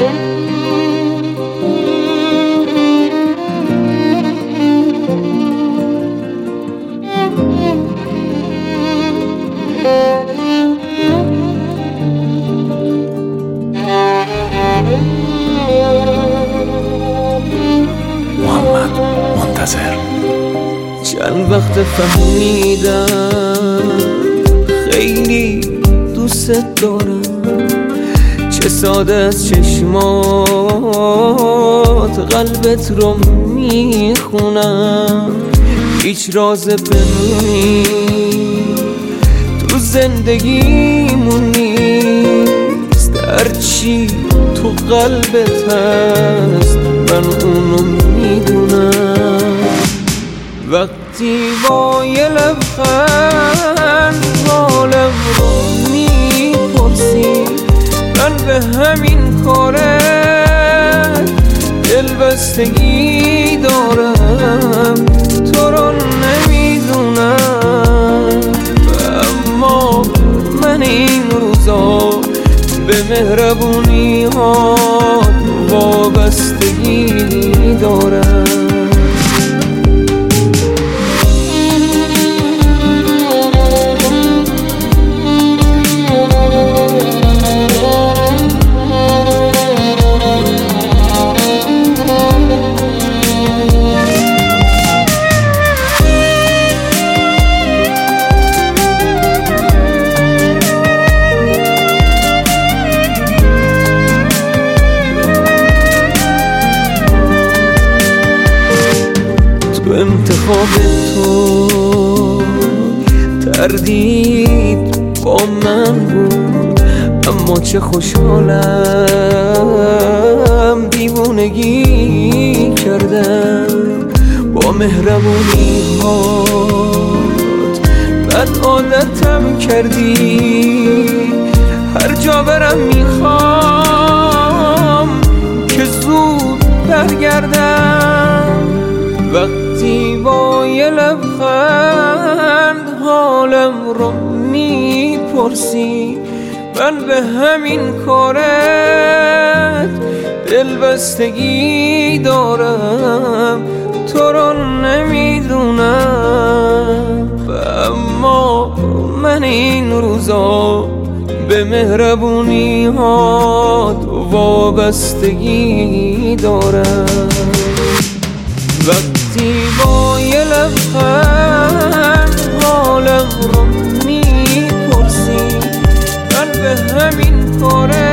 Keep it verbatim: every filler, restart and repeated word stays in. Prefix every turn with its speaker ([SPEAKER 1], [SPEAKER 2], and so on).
[SPEAKER 1] محمد منتظر.
[SPEAKER 2] چند وقت فهمیدم خیلی دوست دارم، چه ساده از چشمات قلبت رو میخونم. هیچ راز پنهونی تو زندگیمون نیست، هرچی تو قلبت هست من اونو میدونم. وقتی با یه لبخند حالم رو میپرسی، من به همین کارت دلبستگی دارم، تو رو نمیدونم. اما من این روزا به مهربونی ها وابستگی دارم. انتخاب تو تردید با من بود، اما چه خوشحالم دیوونگی کردم با مهربونی هات. بد عادتم کردی، هر جا برم میخوام که زود برگردم. وقتی با یه لبخند حالم رو میپرسی، من به همین کارت دلبستگی دارم، تو رو نمیدونم. اما من این روزا به مهربونی ها وابستگی دارم. وقتی با یه لبخند حالم رو میپرسی، من به همین کاره